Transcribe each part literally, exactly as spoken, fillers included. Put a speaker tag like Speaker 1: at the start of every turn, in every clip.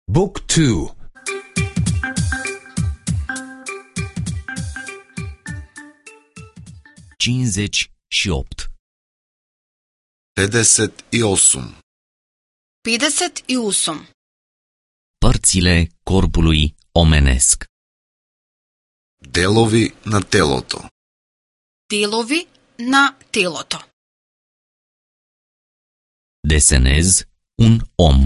Speaker 1: Book two.
Speaker 2: cincizeci și opt.
Speaker 3: pedeset i osam.
Speaker 4: pedeset i osam.
Speaker 2: Părțile corpului omenesc.
Speaker 3: Delovi na telото.
Speaker 4: Delovi na telото.
Speaker 2: Desenez un om.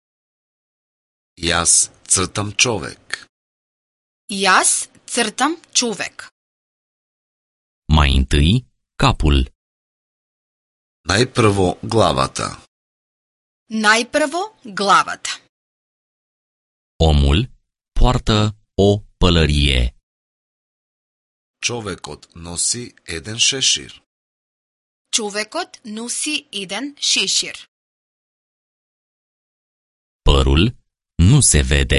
Speaker 3: Јас цртам човек.
Speaker 4: Јас цртам човек.
Speaker 2: Mai întâi, capul.
Speaker 3: Најпрво главата.
Speaker 4: Најпрво главата.
Speaker 2: Omul poartă o pălărie.
Speaker 3: Човекот носи еден шешир.
Speaker 4: Човекот носи еден шешир.
Speaker 2: Părul nu se vede.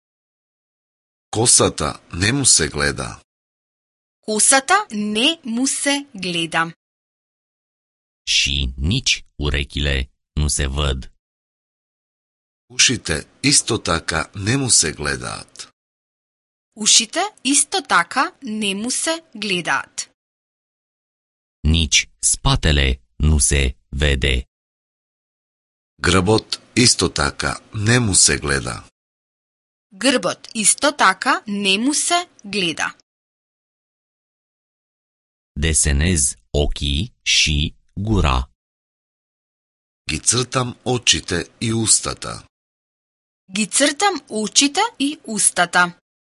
Speaker 3: Косата не му се гледа.
Speaker 4: Косата не му се гледа.
Speaker 2: Și nici urechile nu se văd.
Speaker 3: Ушите исто така не му се гледаат.
Speaker 4: Ушите исто така не му се гледаат.
Speaker 2: Nici spatele nu se vede.
Speaker 3: Грбот исто така не му се гледа.
Speaker 4: Грбот исто така не му се гледа.
Speaker 2: Desenez ochii și gura.
Speaker 3: Ги цртам очите и устата.
Speaker 4: Ги цртам очите и устата.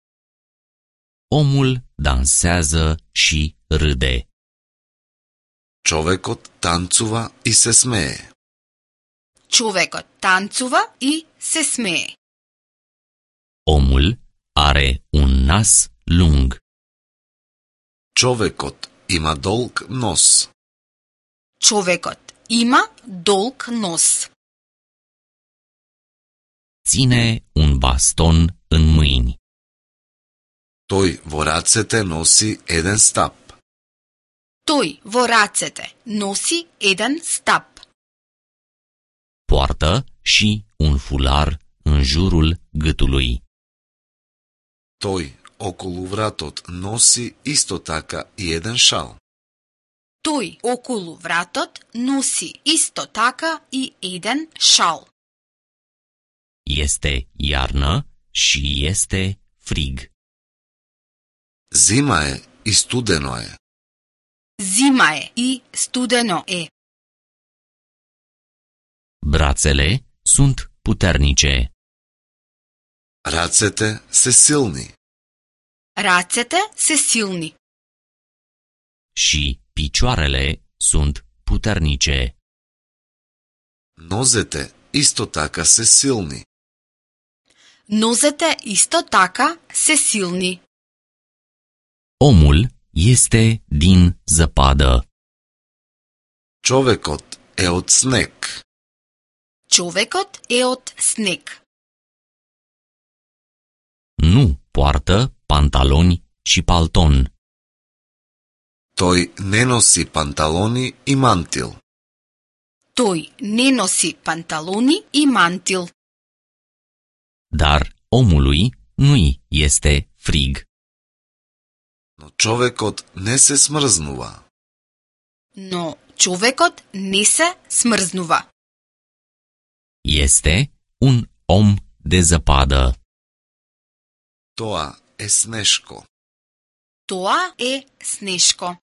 Speaker 2: Omul dansează și râde.
Speaker 3: Човекот танцува и се смее.
Speaker 4: Човекот танцува и се смее.
Speaker 2: Omul are un nas lung.
Speaker 3: Човекот има долг нос.
Speaker 4: Човекот има долг нос.
Speaker 2: Ține un baston în mâini.
Speaker 3: Тој во рацете носи еден стап.
Speaker 4: Тој во рацете носи еден стап.
Speaker 2: Poartă și un fular în jurul gâtului.
Speaker 3: Тој околу вратот носи исто така и еден шал.
Speaker 4: Тој околу вратот носи исто така и еден шал.
Speaker 2: Este iarnă și este frig.
Speaker 3: Зима е и студено е.
Speaker 4: Зима е и студено е.
Speaker 2: Brațele sunt puternice.
Speaker 3: Рацете се силни.
Speaker 4: Рацете се силни.
Speaker 2: Și picioarele sunt puternice.
Speaker 3: Нозете исто така се силни.
Speaker 4: Нозете исто така се силни.
Speaker 2: Omul este din zăpadă.
Speaker 3: Човекот е од снег.
Speaker 4: Човекот е од снег.
Speaker 2: Nu poartă pantaloni și palton.
Speaker 3: Тој не носи панталони и мантил.
Speaker 4: Тој не носи панталони и мантил.
Speaker 2: Dar omului nu-i este frig.
Speaker 3: Но човекот не се смрзнува.
Speaker 4: Но човекот не се смрзнува.
Speaker 2: Este un om de zăpadă.
Speaker 3: Тоа е снешко.
Speaker 4: Тоа е снешко.